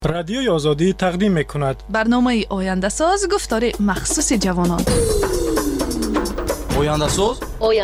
رادیوی آزادی تقدیم می‌کند برنامه آینده‌ساز گفتار مخصوص جوانان. آینده‌ساز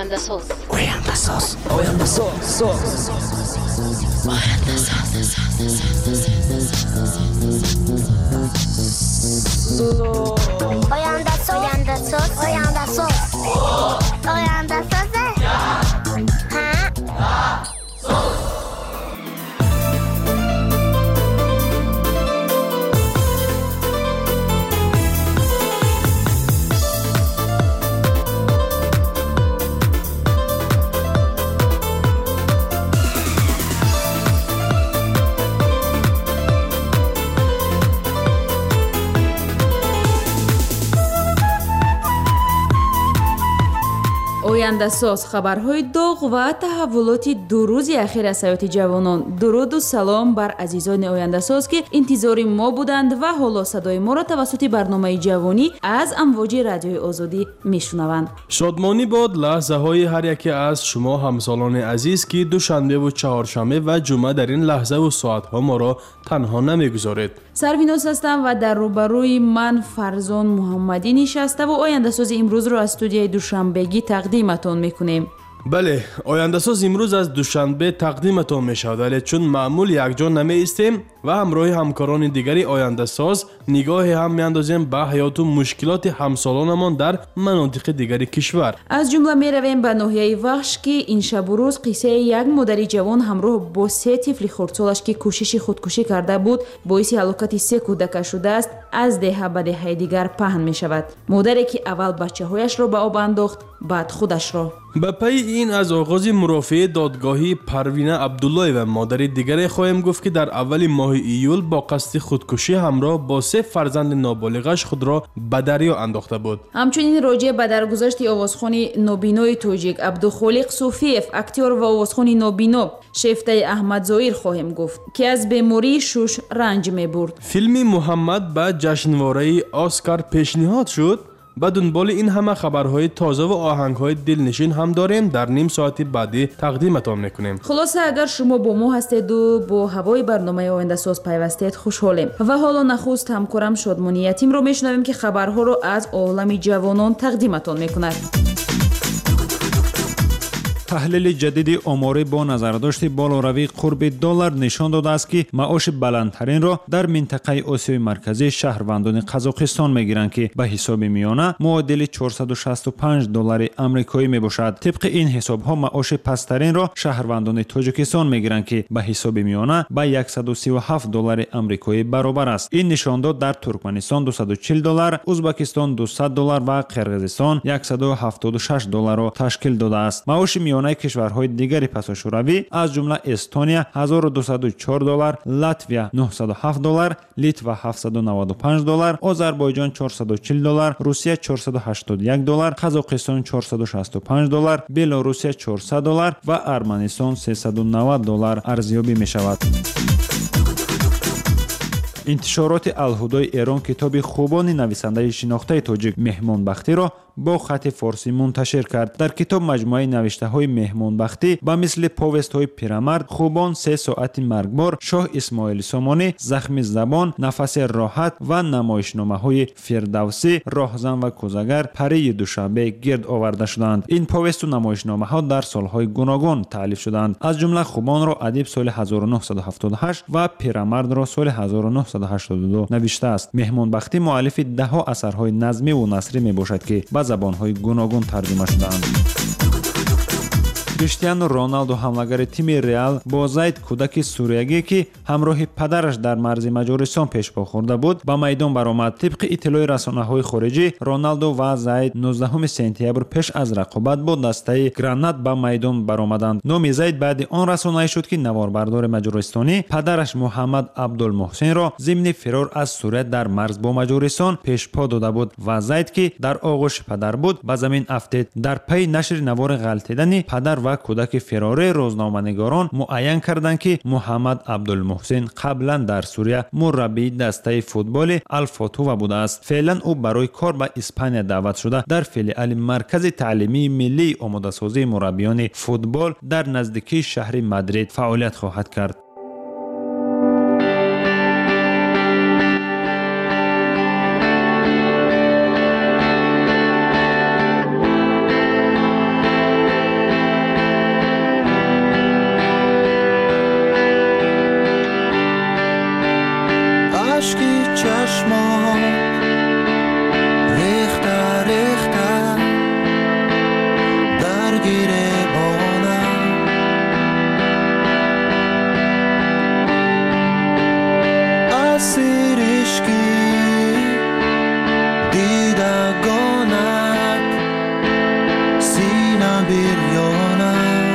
ояндасоз хабарҳои доғ ва таҳаввулоти ду рӯзи ахир аз ҳаёти ҷавонон. дуруду салом бар азизони ояндасоз ки интизори мо буданд ва ҳоло садои моро тавассути барномаи ҷавонӣ аз амвоҷи радиои озодӣ мешунаванд. шодмонӣ бод лаҳзаҳои ҳар яке аз шумо ҳамсолони азиз ки душанбеву чаҳоршанбе ва ҷумъа дар ин лаҳзаву соатҳо моро танҳо намегузоред. сарвинос ҳастам ва дар рӯбарӯи ман фарзон муҳаммадӣ нишаставу ояндасози имрӯзро аз студияи душанбегӣ тақдиматон мекунем. бале, ояндасоз имрӯз аз душанбе тақдиматон мешавад, вале чун маъмул якҷо намеистем ва ҳамроҳи ҳамкорони дигари ояндасоз нигоҳе ҳам меандозем ба ҳаёту мушкилоти ҳамсолонамон дар манотиқи дигари кишвар. аз ҷумла меравем ба ноҳияи вахш ки ин шабу рӯз қиссаи як модари ҷавон ҳамроҳ бо 3 тифли хурдсолаш ки кӯшиши худкушӣ карда буд боиси ҳалокати 3 кӯдакаш шудааст аз деҳа ба деҳаи дигар паҳн мешавад. модаре ки аввал бачаҳояшро ба об андохт, баъд худашро. ба пайи ин аз оғози мурофиаи додгоҳи Парвина Абдуллоева модари дигаре хоҳем гуфт ки дар аввали моҳи июл бо қасди худкушӣ ҳамроҳ бо 3 фарзанди ноболиғаш худро ба дарё андохта буд. ҳамчунин роҷеъ ба даргузашти овозхони нобинои тоҷик Абдухолиқ Суфиев, актёр ва овозхони нобино Шефтаи Аҳмадзоир хоҳем гуфт ки аз бемории шуш ранҷ мебурд. филми Муҳаммад ба ҷашнвораи Оскар пешниҳод шуд. ба дунболи ин ҳама хабарҳои тоза ва оҳангҳои дилнишин ҳам дорем, дар ним соати баъдӣ тақдиматон мекунем. хулоса агар шумо бо мо ҳастеду бо ҳавои барномаи ояндасоз пайвастед, хушҳолем. ва ҳоло нахуст ҳамкорам Шодмони Ятимро мешунавем ки хабарҳоро аз олами ҷавонон тақдиматон мекунад. таҳлили ҷадиди оморӣ бо назардошти болоравии қурби $1 нишон додааст ки маоши баландтаринро дар минтақаи Осиёи марказӣ шаҳрвандони Қазоқистон мегиранд ки ба ҳисоби миёна муодили $465 амрикоӣ мебошад. тибқи ин ҳисобҳо маоши пасттаринро шаҳрвандони Тоҷикистон мегиранд ки ба ҳисоби миёна ба $137 амрикоӣ баробар аст. ин нишондод дар Туркманистон $240, Узбекистон $200 ва Қирғизистон $176ро ташкил додааст. маоши миёнаи кишварҳои дигари пасошӯравӣ аз ҷумла Эстония $1204, Латвия $907, Литва $795, Озарбойҷон $440, Русия $481, Қазоқистон $465, Белорусия $400 ва Арманистон $390 арзёбӣ мешавад. интишороти Алҳудои Эрон китоби хубони нависандаи шинохтаи тоҷик Меҳмонбахтиро бо хати форсӣ мунташир кард. дар китоб маҷмӯаи навиштаҳои Меҳмонбахтӣ ба мисли повестҳои Пирамард, Хубон, 3 соати маргбор, Шоҳ Исмоили Сомонӣ, Захми забон, Нафаси роҳат ва намоишномаҳои Фирдавсӣ, Роҳзан ва Кӯзагар, Парии душанбе гирд оварда шуданд. ин повесту намоишномаҳо дар солҳои гуногун таълиф шуданд. аз ҷумла Хубонро адиб соли 1978 ва Пирамардро соли 1982 навиштааст. Меҳмонбахтӣ муаллифи даҳо асарҳои назмиву насрӣ мебошад ки ба забонҳои гуногун тарҷума шудаанд. Криштиану Роналду ҳамлагари тими Реал бо Зайд кӯдаки суриягӣ ки ҳамроҳи падараш дар марзи Маҷористон пешпо хӯрда буд ба майдон баромад. тибқи иттилои расонаҳои хориҷӣ, Роналду ва Зайд 19 сентябр пеш аз рақобат бо дастаи Гранат ба майдон баромаданд. номи Зайд баъди он расонаӣ шуд ки наворбардори маҷористонӣ падараш Муҳаммад Абдулмуҳсинро зимни фирор аз Сурия дар марз бо Маҷористон пешпо дода буд ва Зайд ки дар оғӯши падар буд ба замин афтид. дар пайи нашри навори ғалтидани падар ва кӯдаки фирори рӯзноманигорон муайян карданд ки Муҳаммад Абдулмуҳсин қаблан дар Сурия мураббии дастаи футболи Алфотува будааст. феълан ӯ барои кор ба Испания даъват шуда дар филиали маркази таълимии миллии омодасозии мураббиёни футбол дар наздикии шаҳри Мадрид фаъолият хоҳад кард. اشکی چشمان ریخته ریخته در گریبانم اسیر عشقی دیدگانت سینه بریانم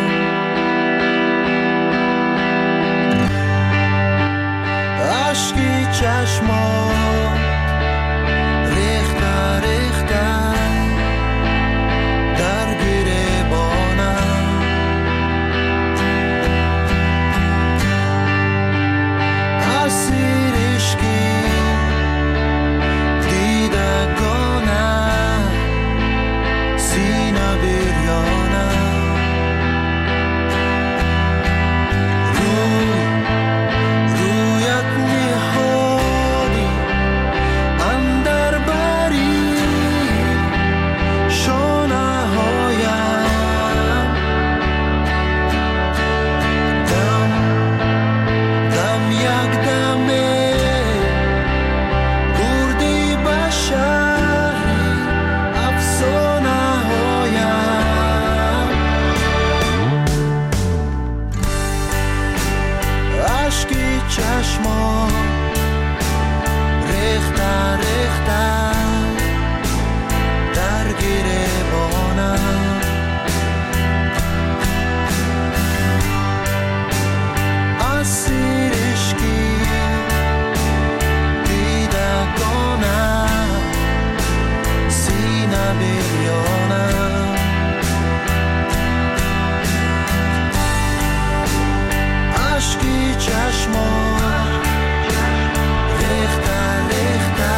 اشکی چشمان ریخته ریخته در گریبانم اسیر عشقی دیدگانم سینه بریانم رویت نهادی اندر بری شانه هایم دم دم یک دمه بردی به شهری افسانه هایم اشکی چشمان ریخته ریخته در گریبانم اسیر عشقی دیدگانم سینه بریانم اشکی چشمان ریخته ریخته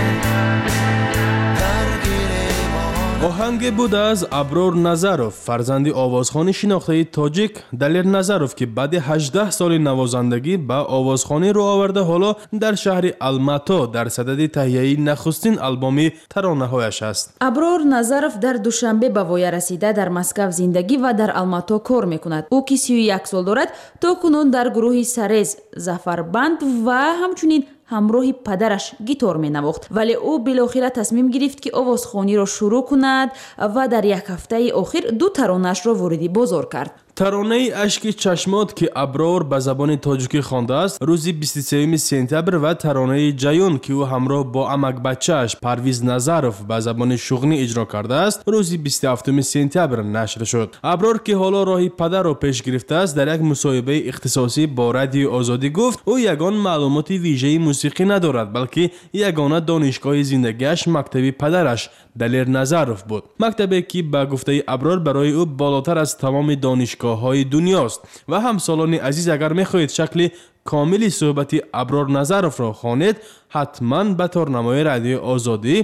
در گریبانم. آهنگ بود از ابرار نظروف، فرزند آوازخوانی شناخته تاجیک دلیر نظروف که بعد 18 سال نوازندگی به آوازخوانی رو آورده. حالا در شهر الماتا در صدد تهیه نخستین آلبوم ترانه‌هایش است. ابرار نظروف در دوشنبه به وای رسیده در مسکو زندگی و در الماتا کار میکند. او که 31 سال دارد تا کنون در گروه سرز، زفربند و همچنین همراه پدرش گیتار می نواخت، ولی او بالاخره تصمیم گرفت که آوازخوانی را شروع کند و در یک هفته اخیر 2 ترانه‌اش را وارد بازار کرد. ترانه اشکی چشمات که ابرار به زبان تاجیکی خوانده است روز 23 سپتامبر و ترانه جایون که او همراه با عمک بچه‌اش پرویز نظروف به زبان شغنی اجرا کرده است روز 27 سپتامبر نشر شد. ابرار که حالا راه پدر را پیش گرفته است در یک مصاحبه اختصاصی با رادیو آزادی گفت او یگان معلومات ویژه موسیقی ندارد، بلکه یگانه دانشگاه زندگیش مکتب پدرش دلیر نظروف بود، مکتبی که به گفته ابرار برای او بالاتر از تمام دانشگاه‌های دنیاست. و همسالان عزیز اگر می‌خواهید شکل کاملی صحبت ابرار نظروف را خوانید حتما به تارنمای رادیو آزادی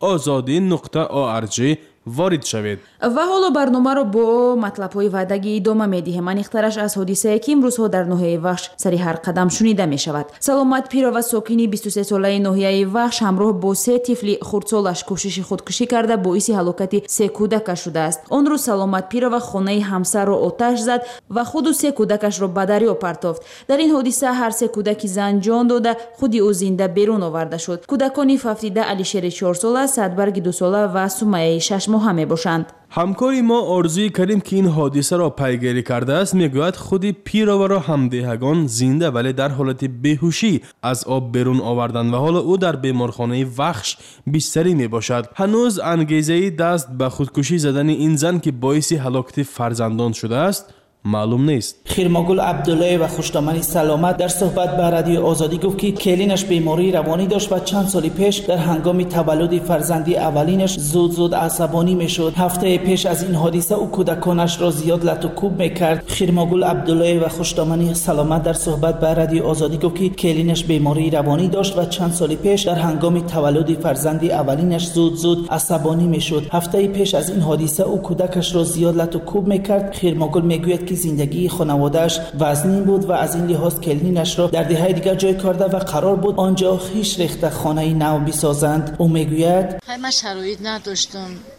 azadi.org وارد شوید. و حالا برنامه رو با مطلب‌های وعدگی ادامه می‌دهیم. من اخترش از حادثه‌ای که امروزها در ناحیه وخش سری هر قدم شنیده می‌شود. سلامت پیرو ساکنی 23 ساله ناحیه وخش همراه با 3 طفل خردسالش کوشش خودکشی کرده باعث هلاکت 3 کودک شده است. آن روز سلامت پیرو خانه همسر را آتش زد و خود و 3 کودکش را به دریا پرتافت. در این حادثه هر 3 کودک زن جان داده، خود او زنده بیرون آورده شد. کودکان ففتیده علیشیر 4 ساله، صدبرگ 2 ساله و سمیه 6 ماهه میباشند. همکاری ما آرزوی کردیم که این حادثه را پیگیری کرده است. میگوید خود پیرو را همدهگان زنده ولی در حالت بیهوشی از آب بیرون آوردند و حالا او در بیمارخانه وخش بستری میباشد. هنوز انگیزه دست به خودکشی زدن این زن که باعث هلاکت فرزندان شده است معلوم نیست. خیرمگل عبدالله و خوشدامنی سلامت در صحبت با رادیو آزادی گفت که کلینش بیماری روانی داشت و چند سال پیش در هنگام تولد فرزندی اولینش زود عصبانی میشد. هفته پیش از این حادثه او کودکانش را زیاد لط و کوب میکرد. خیرمگل عبدالله و خوشدامنی سلامت در صحبت با رادیو آزادی گفت که کلینش بیماری روانی داشت و چند سال پیش در هنگام تولد فرزندی اولینش زود عصبانی میشد. هفته پیش از این حادثه او کودکش را زیاد لط و کوب میکرد. خیرمگل میگوید که زندگی خانواده‌اش وزنین بود و از این لحاظ کلینش را در دهه دیگر جای کرده و قرار بود آنجا خیش ریخته خانه نو بسازند. او میگوید من شرایط نداشتم،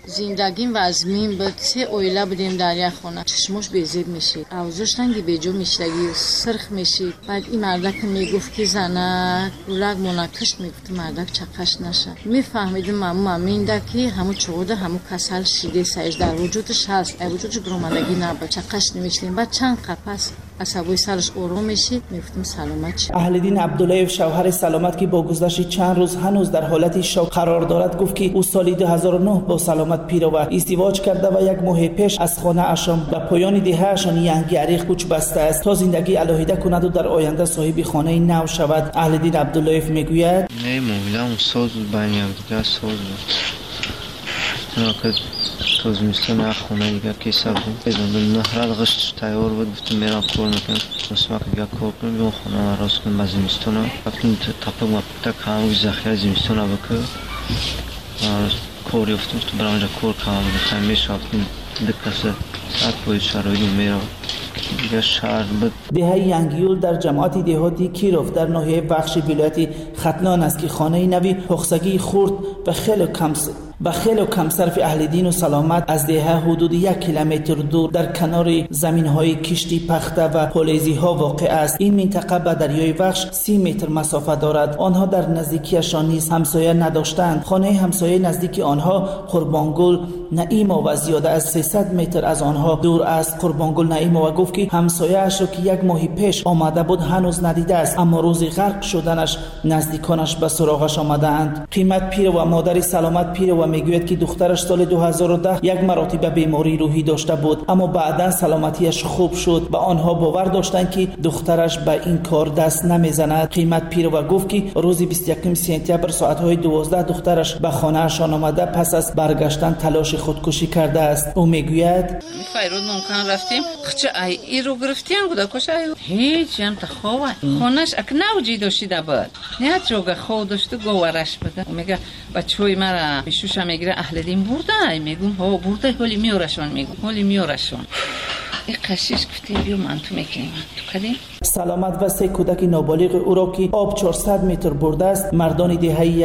زندگیم وزمین بود 3 اویله بودیم در یک خونه چشمش بیزید میشید اوزش رنگی بیجو میشدگی سرخ میشید بعد این مردک میگفت که زنک رولک منکش میگفت مردک چقش نشه میفهمیدیم مامو میندکی همو چوده همو کسل شیده سایش در وجودش هست وجودش گرومدگی نبود چقش نمیشتیم بعد چند قفس عصبی سرش آروم میشید میگفتیم سلامت شد. اهل‌دین عبداللهیف شوهر سلامت که با گذشت چند روز هنوز در حالت شوک قرار دارد گفت که او سال 2009 با سلامت پیرو ازدواج کرده و یک ماه پیش از خانه اشان به پایان دهه‌شان ینگی عریق کوچ بسته است تا زندگی علاهیده کند و در آینده صاحب خانه نو شود. اهل‌دین عبداللهیف میگوید نه مویلم ساز بنیام دیگه ساز بود توز میستون خونه دیگه کیسه بود بزن نهرال غشت تیار بود گفتم میرم کار میکنم مسمک دیگه کار کنم بیام خونه راست کنم از زمستون وقتی تاپک مپتا کام ذخیره زمستون بکن کاری افتم تو برام جا کار کام گفتم میشافتم دکتر ساعت باید شرایطی میرم دیگه شهر بود. دهه ینگیول در جماعت دهاتی کیروف در ناحیه بخش ولایت ختلان است که خانه نوی حقسگی خورد و خیلی کم صرف اهل‌دین و سلامت از دهه حدود 1 کیلومتر دور در کنار زمین‌های کشتی پخته و پلیزی‌ها واقع است. این منطقه به دریای وخش 30 متر مسافت دارد. آنها در نزدیکیشان نیز همسایه نداشتند. خانه همسایه نزدیک آنها قربانگل نعیما و زیاده از 300 متر از آنها دور است. قربانگل نعیما گفت که همسایه‌اش را که 1 ماه پیش آمده بود هنوز ندیده است، اما روز غرق شدنش نزدیکانش به سراغش آمدند. قیمت پیر و مادر سلامت پیر و میگوید که دخترش سال 2010 یک مرتبه بیماری روحی داشته بود، اما بعدا سلامتیش خوب شد و آنها باور داشتند که دخترش به این کار دست نمیزند. قیمت پیر و گفت که روز 21 سپتامبر ساعت‌های 12 دخترش به خانه‌شان آمده پس از برگشتن تلاش خودکشی کرده است. او میگوید فیروز ممکن رفتیم خچه ای رو گرفتیم بوده کش هیچ هم تخواه خونش اکنه وجی داشته بود نه جوگه خود داشته گوارش بده. میگه بچه‌های مرا میشوش میگیره اهل‌دین برده میگم ها برده ولی میورشون میگم ولی میورشون این قشیش گفتیم بیو من تو میکنیم تو کدیم. سلامت و 3 کودک نابالغ او را که آب 400 متر برده است مردان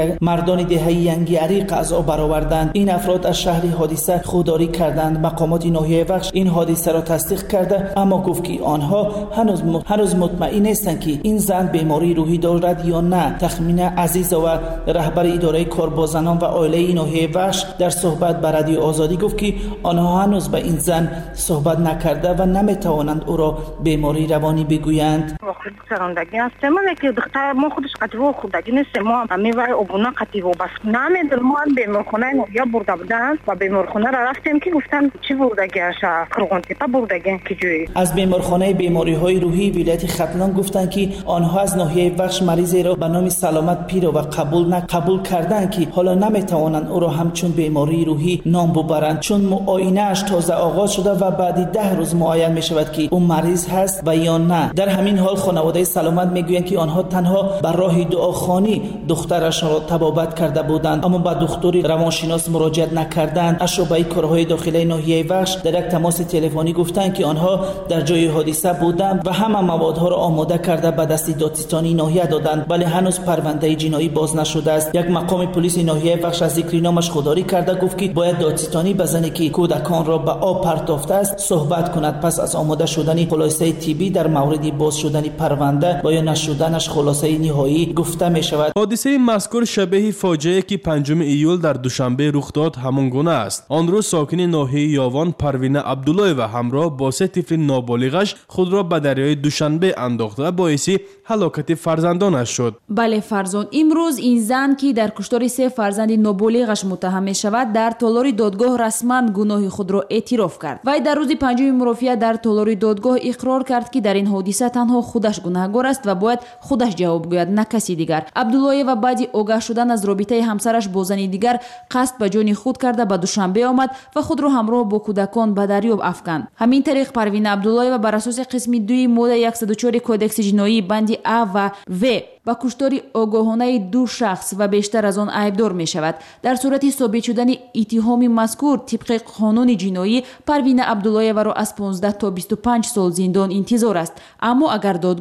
دهه ینگی عریق از آب برآوردند. این افراد از شهر حادثه خودداری کردند. مقامات ناحیه وخش این حادثه را تصدیق کرده اما گفت که آنها هنوز مطمئن نیستند که این زن بیماری روحی دارد یا نه. تخمین عزیز و رهبر اداره کار با زنان و عائله ناحیه وخش در صحبت با رادیو آزادی گفت که آنها هنوز به این زن صحبت نکرده و نمیتوانند او را بیماری روانی بگویند. واقعی سراندگی هستم من که دختر ما خودش قطعه خودگی نیست ما میوای ابونا قطعه و بس نمیدل ما بیمارخانه یا برده بودن و بیمارخانه را رفتیم که گفتن چی بردگی هست قرغون تپه بردگی که جوی. از بیمارخانه بیماری‌های روحی ولایت ختلان گفتند که آنها از ناحیه وخش مریضی را به نام سلامت پیرو و قبول کردند که حالا نمیتوانند او را همچون بیماری روحی نام ببرند چون معاینه‌اش تازه آغاز شده و بعد 10 روز معاین می‌شود که او مریض هست و یا نه. در همین حال خانواده سلامت میگویند که آنها تنها بر راه دعاخوانی دخترش را تبابت کرده بودند اما به دکتر روانشناس مراجعت نکردند. از شعبه کارهای داخلی ناحیه وخش در یک تماس تلفنی گفتند که آنها در جای حادثه بودند و همه موادها را آماده کرده به دست دادستانی ناحیه دادند ولی هنوز پرونده جنایی باز نشده است. یک مقام پلیس ناحیه وخش از ذکر نامش خودداری کرده گفت که باید دادستانی به زنی که کودکان را به آب پرتافته است صحبت کند پس از آماده شدن خلاصه طبی در مورد باز شدن پرونده و یا نشدنش خلاصه نهایی گفته می شود. حادثه مذکور شبیه فاجعه که 5 ایول در دوشنبه رخ داد همان گونه است. آن روز ساکن ناحیه یاوان پروینه عبدالله و همراه با 3 طفل نابالغش خود را به دریای دوشنبه انداخته و باعث هلاکت فرزندانش شد. بله فرزند، امروز این زن که در کشتار 3 فرزند نابالغش متهم می شود در تالار دادگاه رسما گناه خود را اعتراف کرد. وی در روز 5 مرافعه در تالار دادگاه اقرار کرد که در این حادثه تنها خودش گناهکار است و باید خودش جواب گوید نه کسی دیگر. عبدالله و بعد آگاه شدن از رابطه همسرش با زنی دیگر قصد به جان خود کرده به دوشنبه آمد و خود را همراه با کودکان به دریاب افکند. همین طریق پروین عبدالله و بر اساس قسم 2 ماده 104 کودکس جنایی بند ا و و با کشتار آگاهانه 2 شخص و بیشتر از آن عیبدار می شود. در صورت ثابت شدن اتهام مذکور طبق قانون جنایی پروین عبدالله را از 15 تا 25 سال زندان انتظار است. اما اگر دادگاه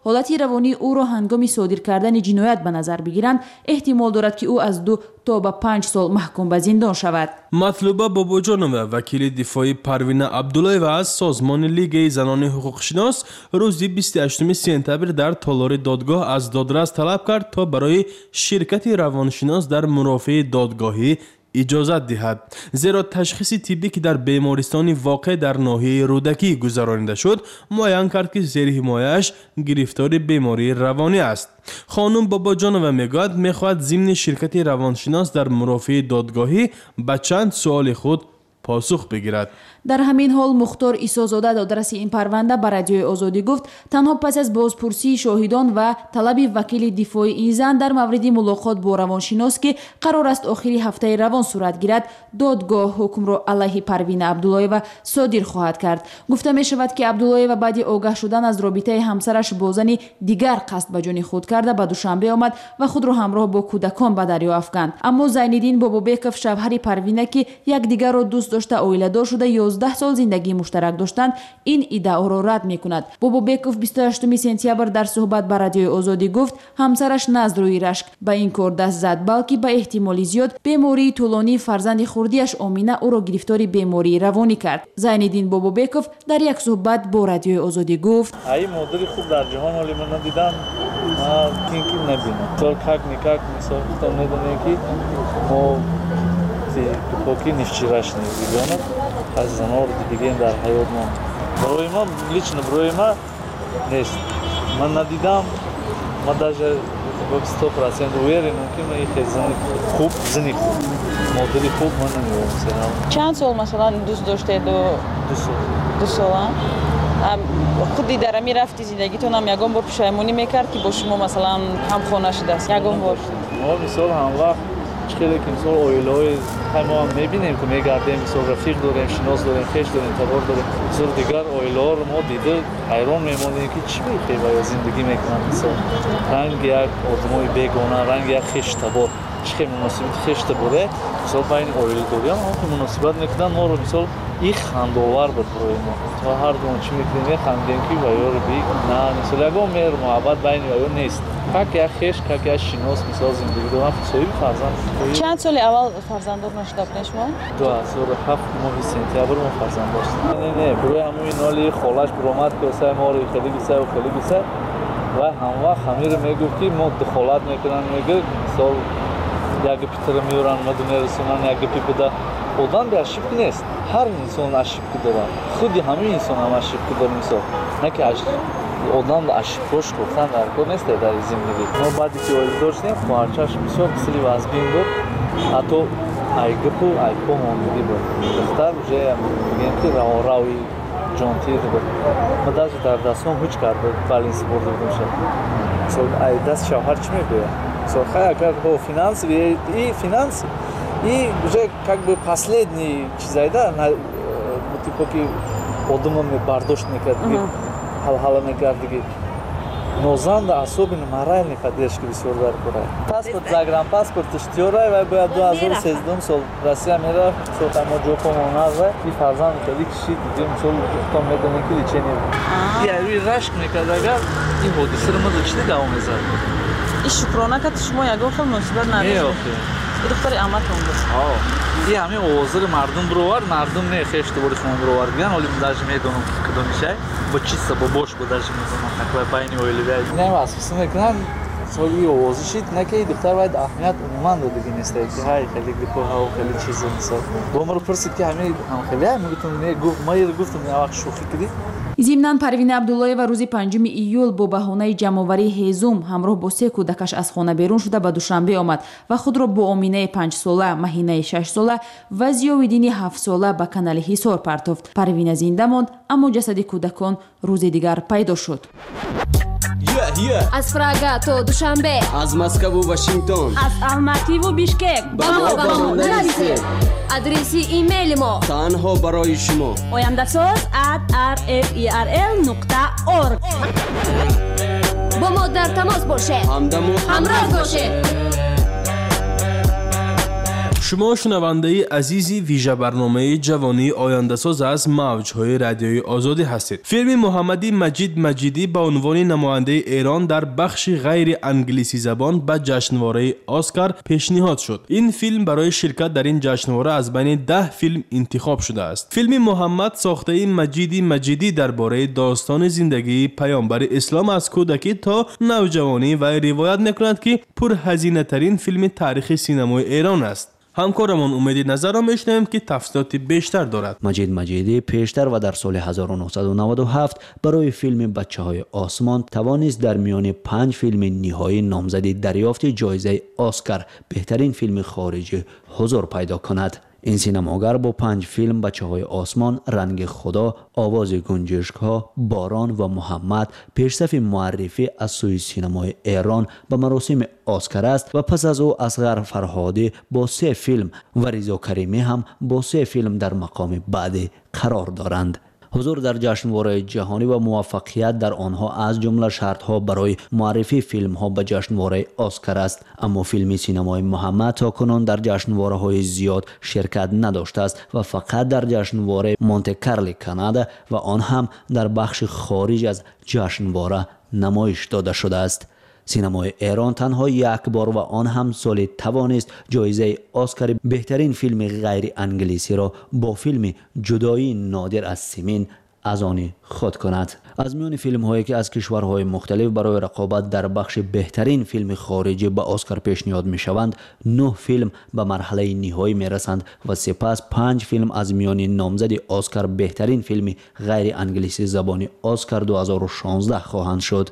ҳолати равонии ӯро ҳангоми содир кардани ҷиноят ба назар бигиранд, эҳтимол дорад ки ӯ аз 2 то ба 5 сол маҳкум ба зиндон шавад. матлуба бобоҷонова, вакили дифои Парвина Абдуллоева аз созмони Лигаи занони ҳуқуқшинос рӯзи 28 сентябр дар толори додгоҳ аз додрас талаб кард то барои ширкати равоншинос дар мурофиаи додгоҳӣ иҷозат диҳад, зеро ташхиси тиббӣ ки дар бемористони воқеъ дар ноҳияи Рӯдакӣ гузаронида шуд, муайян кард ки зери ҳимояаш гирифтори бемории равонӣ аст. хонум бобоҷонова мегӯяд, мехоҳад зимни ширкати равоншинос дар мурофиаи додгоҳӣ ба чанд суоли худ посух бигирад. дар ҳамин ҳол Мухтор Исозода, додраси ин парванда, ба радиои Озодӣ гуфт, танҳо пас аз бозпурсии шоҳидон ва талаби вакили дифои ин зан дар мавриди мулоқот бо равоншинос ки қарор аст охири ҳафтаи равон сурат гирад, додгоҳ ҳукмро алайҳи Парвина Абдуллоева содир хоҳад кард. гуфта мешавад ки Абдуллоева баъди огаҳ шудан аз робитаи ҳамсараш бо зани дигар қасд ба ҷони худ карда ба Душанбе омад ва худро ҳамроҳ бо кӯдакон ба дарё афканд. аммо Зайниддин Бобобеков, шавҳари Парвина, ки якдигарро дӯст дошта оиладор шуда 11 сол зиндагии муштарак доштанд, ин иддаоро рад мекунад. Бобобеков 28 сентябр дар суҳбат ба радиои Озодӣ гуфт, ҳамсараш не аз рӯи рашк ба ин кор даст зад, балки ба эҳтимоли зиёд бемории тӯлонии фарзанди хурдиаш Омина ӯро гирифтори бемории равонӣ кард. Зайниддин Бобобеков дар як суҳбат бо радиои Озодӣ гуфт: ай модари хуб дар ҷаҳон оли ман надидам, кинки набинам. Сол как никак мисол худам медонем ки мо поки нифчираш небигонад аз занор дигем дар ҳаёт мо барои мо лично барои ма нест. Ман надидам, ма даже 100% уверенам ки ман зани хуб, зани хуб, модари хуб ман намеонам. чанд сол масалан дӯст доштеду? 2 сол. худи дар ами рафти зиндагитонам ягон бор пушаймонӣ мекард ки бо шумо масалан ҳамхона шудааст? Ягон бор мо мисол ҳамвақт хеле ки мисол оилаҳои ҳама мебинем ки мегардем, мисол рафиқ дорем, шинос дорем, хеш дорем, табор дорем. Мисол дигар оилаҳоро мо дида ҳайрон мемонем ки чӣ бехебая зиндагӣ мекунанд. Мисол ранги як одамои бегона, ранги як хеш табор, чӣ хел муносибати хеш таборе мисол байни оиладориам ҳам ки муносибат мекунанд, моро мисол ин хандовар буд барои мо. То ҳар дум чӣ мекунем, механдем ки ваёро бик на мисол ягон меҳр муҳаббат байни ваё нест. как як хеш, как як шинос мисол зиндагӣ дорам, соҳиби фарзанд. чанд соли аввал фарзанддор нашуда будем шумо? 2007 моҳи сентябр мо фарзанд доштем. Не, бурӯи ҳамои ноли холаш буромад ки осаи моро хеле гисай ва хеле гисай ва ҳамвақт ҳамиро мегӯфт ки мо духолат мекунанд, мегӯфт мисол як гапитро меёранд, маду мерасонанд, як гапи буда. Одам бе ошибка нест. ҳар инсон ошибка дорад. худи ҳамин инсон ҳам ошибка дорад мисол. Не ки одам ошибкош гуфтан дар кор нест дар зиндагӣ. Мо баъди ки оиладор шудем, хоҳарчаш бисёр қисри вазбин буд. ҳатто айгапу айпо монидӣ буд. духтар уже мегӯем ки раворави ҷонтир буд. мо даже дар дастон ҳуҷ карда балинси бурда будем шад. Мисол ай даст шавҳар чӣ мегӯяд? Мисол хай агар ҳо финанси и финанси и уже как бы последний чизайда типо ки одамон бардошт мекард ҳала мекард диги нозанда особенно моральный поддержки бисёр дар кора. Паспорт загранпаспорт иштиёрай вай бояд 2013 сол Россия мерафт, сол тамо ҷопо монад вай и фарзанд кади кишид дидем сол то медонем ки лечение. Я руи рашк мекард агар ин ҳодисаро мо чӣ давом мезад. ин шукрона ки шумо ягон хел муносибат надоштед. духтари аматон буд. И ҳамин овозари мардум бировар, мардум не хеш тобори шумо бировар гӯян, ҳоли даже медонам ки кадомишай бо чӣ сабабош бо даже медонам таква байни оилавия. Не васваса мекунам соли овози шид, не ки духтар бояд аҳамият умуман додагӣ нестай ки ҳай хеле гапо ҳав хеле чиза мисол. Бо маро пурсид ки ҳамин ҳамхелия мегӯфтам не гуфт ма ир гуфтам я вақт шӯхӣ кидӣ. зимнан Парвина Абдуллоева рӯзи 5 июл бо баҳонаи ҷамъоварии ҳезум ҳамроҳ бо 3 кӯдакаш аз хона берун шуда ба Душанбе омад ва худро бо Оминаи 5-сола, Маҳинаи 6-сола ва Зиёвиддини 7-сола ба канали Ҳисор партофт. Парвина зинда монд, аммо ҷасади кӯдакон рӯзи дигар пайдо шуд. аз Прага то Душанбе, аз Москву Вашингтон, аз Алмативу Бишкек ба мо нависед. адреси имейли мо танҳо барои шумо oyamdasoz@rferl.org. бо мо дар тамос бошед, ҳамроҳ бошед. شما شنونده عزیزی ویژه برنامه جوانی آینده‌ساز از موج‌های رادیوی آزادی هستید. فیلم محمد مجید مجیدی به عنوان نماینده ایران در بخش غیر انگلیسی زبان به جشنواره اسکار پیشنهاد شد. این فیلم برای شرکت در این جشنواره از بین 10 فیلم انتخاب شده است. فیلم محمد ساخته مجید مجیدی درباره داستان زندگی پیامبر اسلام از کودکی تا نوجوانی و روایت می‌کند که پرهزینه‌ترین فیلم تاریخ سینمای ایران است. همکارمان امید نظر را میشنویم که تفصیلات بیشتر دارد. مجید مجیدی پیشتر و در سال 1997 برای فیلم بچه های آسمان توانست در میان 5 فیلم نهایی نامزدی دریافت جایزه اسکار بهترین فیلم خارجی حضور پیدا کند. این سینماگر با 5 فیلم بچه های آسمان، رنگ خدا، آواز گنجشک ها، باران و محمد پیشصف معرفی از سوی سینمای ایران به مراسم اسکار است و پس از او اصغر فرهادی با 3 فیلم و رضا کریمی هم با 3 فیلم در مقام بعدی قرار دارند. حضور در جشنواره جهانی و موفقیت در آنها از جمله شرطها برای معرفی فیلم ها به جشنواره اسکار است، اما فیلم سینمای محمد تاکنون در جشنواره های زیاد شرکت نداشته است و فقط در جشنواره مونته کارلو کانادا و آن هم در بخش خارج از جشنواره نمایش داده شده است. سینمای ایران تنها یک بار و آن هم سال توانست جایزه اسکار بهترین فیلم غیر انگلیسی را با فیلم جدایی نادر از سیمین از آن خود کند. از میان فیلم هایی که از کشورهای مختلف برای رقابت در بخش بهترین فیلم خارجی به اسکار پیشنهاد می شوند، 9 فیلم به مرحله نهایی می رسند و سپس 5 فیلم از میان نامزد اسکار بهترین فیلم غیر انگلیسی زبان اسکار 2016 خواهند شد.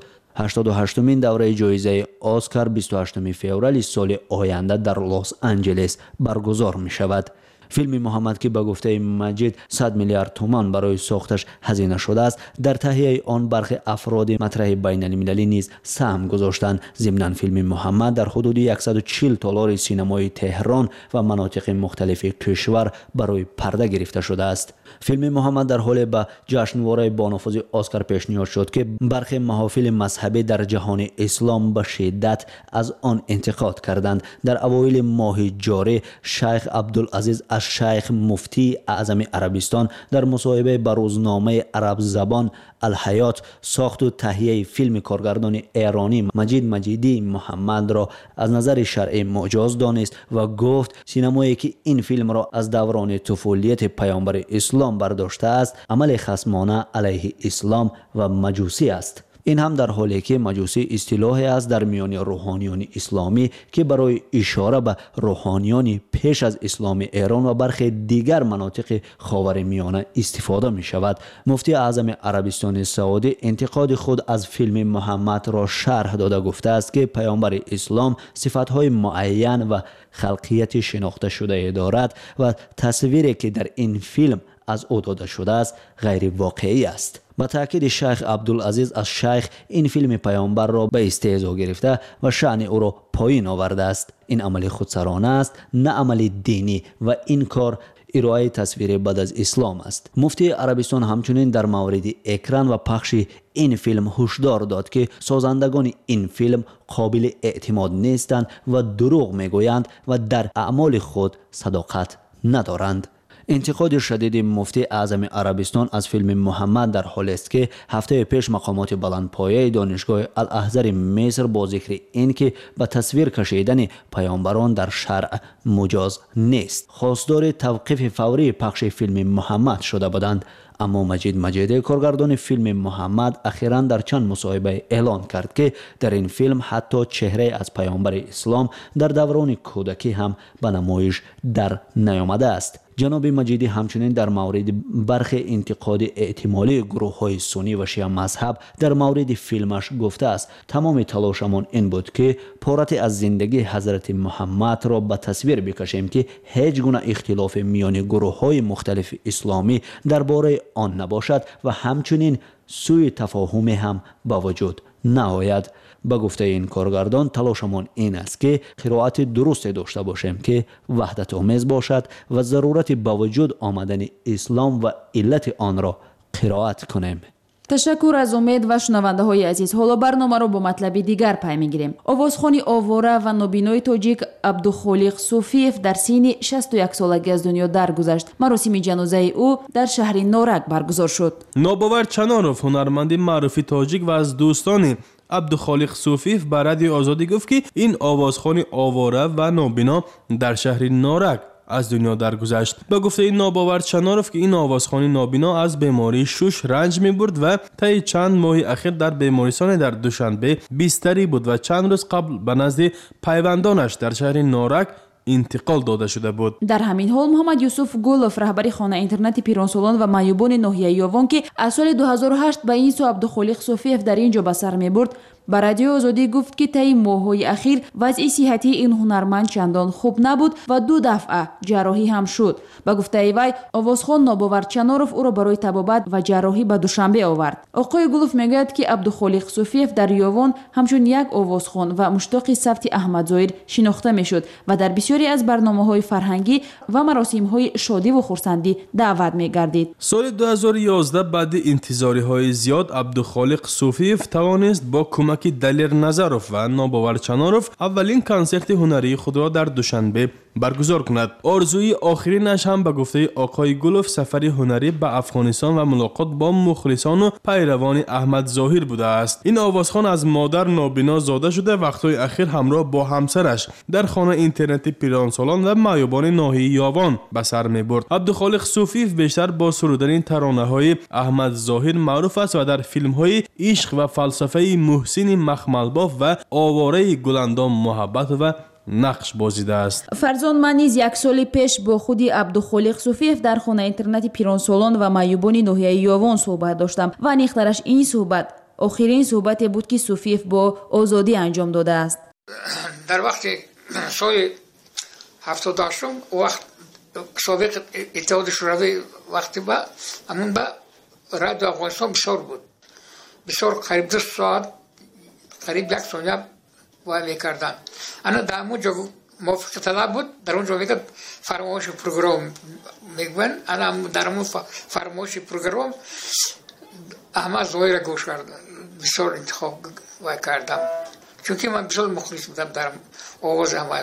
88مین دوره جایزه اسکار 28 فوریه سال آینده در لس آنجلس برگزار می شود. فیلم محمد که به گفته مجید 100 میلیارد تومان برای ساختش هزینه شده است، در تهیه آن برخی افراد مطرح بین المللی نیز سهم گذاشتند. ضمناً فیلم محمد در حدود $140 سینمای تهران و مناطق مختلف کشور برای پرده گرفته شده است. فیلم محمد در حال به جشنواره بانفوذ اسکار پیشنهاد شد که برخی محافل مذهبی در جهان اسلام به شدت از آن انتقاد کردند. در اوایل ماه جاری شیخ عبدالعزیز از شیخ مفتی اعظم عربستان در مصاحبه با روزنامه عرب زبان الحیات ساخت و تهیه فیلم کارگردان ایرانی مجید مجیدی محمد را از نظر شرعی معجز دانست و گفت سینمایی که این فیلم را از دوران طفولیت پیامبر اسلام برداشته است عمل خصمانه علیه اسلام و مجوسی است. این هم در حالی که مجوسی اصطلاحی است در میان روحانیان اسلامی که برای اشاره به روحانیان پیش از اسلام ایران و برخی دیگر مناطق خاورمیانه استفاده می شود. مفتی اعظم عربستان سعودی انتقاد خود از فیلم محمد را شرح داده گفته است که پیامبر اسلام صفتهای معین و خلقیت شناخته شده دارد و تصویری که در این فیلم از او داده شده است غیر واقعی است. با تاکید شیخ عبدالعزیز از شیخ این فیلم پیامبر را به استهزا گرفته و شأن او را پایین آورده است. این عمل خودسرانه است، نه عمل دینی و این کار ارائه تصویر بعد از اسلام است. مفتی عربستان همچنین در مورد اکران و پخش این فیلم هشدار داد که سازندگان این فیلم قابل اعتماد نیستند و دروغ میگویند و در اعمال خود صداقت ندارند. انتقاد شدید مفتی اعظم عربستان از فیلم محمد در حالی است که هفته پیش مقامات بلندپایه دانشگاه الازهر مصر با ذکر این که به تصویر کشیدن پیامبران در شرع مجاز نیست خواستار توقیف فوری پخش فیلم محمد شده بودند. اما مجید مجیدی کارگردان فیلم محمد اخیراً در چند مصاحبه اعلان کرد که در این فیلم حتی چهره از پیامبر اسلام در دوران کودکی هم به نمایش در نیامده است. جناب مجیدی همچنین در مورد برخی انتقاد احتمالی گروه‌های سنی و شیعه مذهب در مورد فیلمش گفته است تمام تلاشمان این بود که پارت از زندگی حضرت محمد را به تصویر بکشیم که هیچ گونه اختلاف میان گروه‌های مختلف اسلامی درباره آن نباشد و همچنین سوء تفاهم هم با وجود نآید. به گفته این کارگردان تلاشمان این است که قرائت درست داشته باشیم که وحدت آمیز باشد و ضرورت با وجود آمدن اسلام و علت آن را قرائت کنیم. ташаккур аз умед ва шунавандаҳои азиз. ҳоло барномаро бо матлаби дигар пай мегирем. овозхони овора ва нобинои тоҷик Абдухолиқ Суфиев дар синни 61 солагӣ аз дунё даргузашт. маросими ҷанозаи ӯ дар шаҳри Норак баргузор шуд. нобовар Чаноров, ҳунарманди маъруфи тоҷик ва аз дӯстони Абдухолиқ Суфиев ба радиои Озодӣ гуфт, ки ин овозхони овора ва нобино дар шаҳри Норак аз дунё даргузашт. ба гуфтаи нобовар Чаноров, ки ин овозхони нобино аз бемории шуш ранҷ мебурд ва таи чанд моҳи ахир дар бемористоне дар Душанбе бистарӣ буд ва чанд рӯз қабл ба назди пайвандонаш дар шаҳри Норак интиқол дода шуда буд. дар ҳамин ҳол Муҳаммад Юсуф Гулов, раҳбари хона интернати Пиронсолон ва маъюбони ноҳияи Ёвон, ки аз соли 2008 ба ин су Абдухолиқ Суфиев дар ин ҷо ба сар мебурд, ба радиои Озодӣ гуфт, ки таи моҳҳои ахир вазъи сиҳатии ин ҳунарманд чандон хуб набуд ва 2 дафъа ҷарроҳӣ ҳам шуд. ба гуфтаи вай, овозхон Нобовар Чаноров ӯро барои табобат ва ҷарроҳӣ ба Душанбе овард. оқои Гулов мегӯяд, ки Абдухолиқ Суфиев дар Ёвон ҳамчун як овозхон ва муштоқи сафти Аҳмадзоир шинохта мешуд ва дар бисёре аз барномаҳои фарҳангӣ ва маросимҳои шодиву хурсандӣ даъват мегардид. соли 2011 баъди интизориҳои зиёд Абдухолиқ Суфиев тавонист бо кӯмаки Далер Назаров ва Нобовар Чаноров аввалин консерти ҳунарии худро дар Душанбе баргузор кунад. орзуи охиринаш ҳам ба гуфтаи оқои Гулов сафари ҳунарӣ ба Афғонистон ва мулоқот бо мухлисону пайравони Аҳмад Зоҳир будааст. ин овозхон аз модар нобино зода шуда вақтҳои ахир ҳамроҳ бо ҳамсараш дар хона интернети Пиронсолон ва маъюбони ноҳияи Ёвон ба сар мебурд. Абдухолиқ Суфиев бештар бо сурудани таронаҳои Аҳмад Зоҳир маъруф аст ва дар филмҳои ишқ ва фалсафаи Муҳсини Махмалбоф ва Овораи Гуландом Муҳаббат ва нақш бозидааст. фарзон ман низ як соли пеш бо худи Абдухолиқ Суфиев дар хона интернати Пиронсолон ва маъюбони ноҳияи Ёвон суҳбат доштам ва аниқтараш ин суҳбат охирин суҳбате буд, ки Суфиев бо Озодӣ анҷом додааст. дар вақти соли 78 вақт собиқ иттиҳоди шӯравӣ вақти ба амун ба радио Афғонистон бисёр буд. бисёр қариб 2 соат қариб 1 сония вай мекарданд. ана дар ҳамон ҷо мувофиқаталаб буд, дар он ҷо мегӯяд фармоиши программ мегӯянд. ана дар ҳамон фармоиши программ Аҳмад Зоҳира гӯш кардам. бисёр интихоб вай кардам, чунки ман бисёр мухлис будам дар овози ҳамаи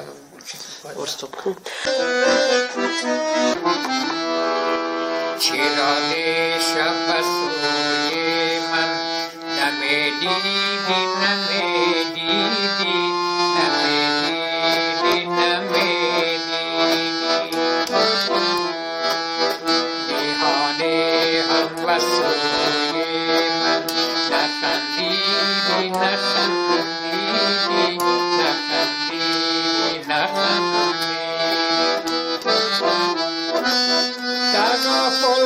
чироги шаб ба сӯи ман намедиди намедиди намедиди намедиди диҳони ҳам ба сӯи ман нахандиди нахандиди нахандиди нахандиди تغافل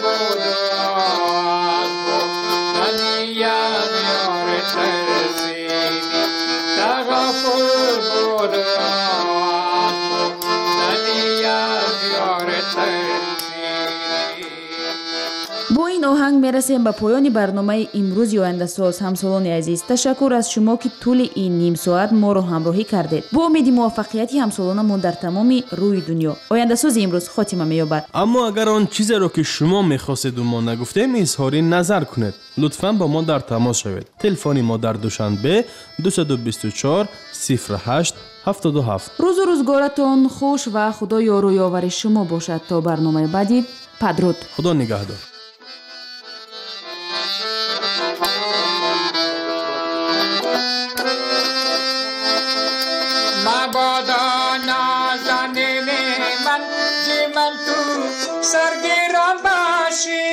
بوداد من یاد یار ترسیدی تغافل بوداد من یاد یار ترسیدی. бо ин оҳанг мерасем ба поёни барномаи имрӯзи ояндасоз. ҳамсолони азиз, ташаккур аз шумо, ки тӯли ин ним соат моро ҳамроҳӣ кардед. бо умеди муваффақияти ҳамсолонамон дар тамоми рӯи дунё, ояндасози имрӯз хотима меёбад. аммо агар он чизеро ки шумо мехостеду мо нагуфтем изҳори назар кунед, лутфан бо мо дар тамос шавед. телефони мо дар Душанбе 224 08 77. рӯзу рӯзгоратон хуш ва худо ёру ёвари шумо бошад. то барномаи баъди, падруд. худо нигаҳдор. مبادا نازنین من زی من تو سرگیرم باشی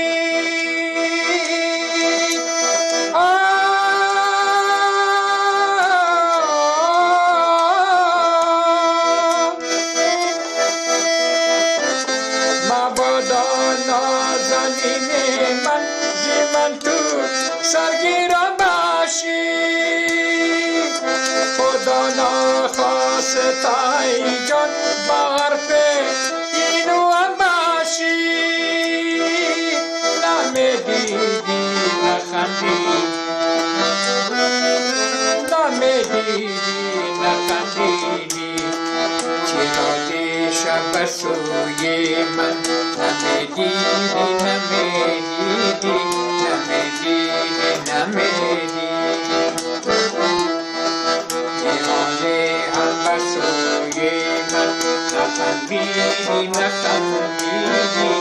مبادا نازنین من زی من تو سرگیرم باشی خدا نخواستای جان بحرف اینو هم باشی نمیدیدی نخندیدی نمیدیدی نخندیدی چرا دیشب به سوی من نمیدیدی نمیدیدی نمیدیدی نخل بیدی نخل بیدی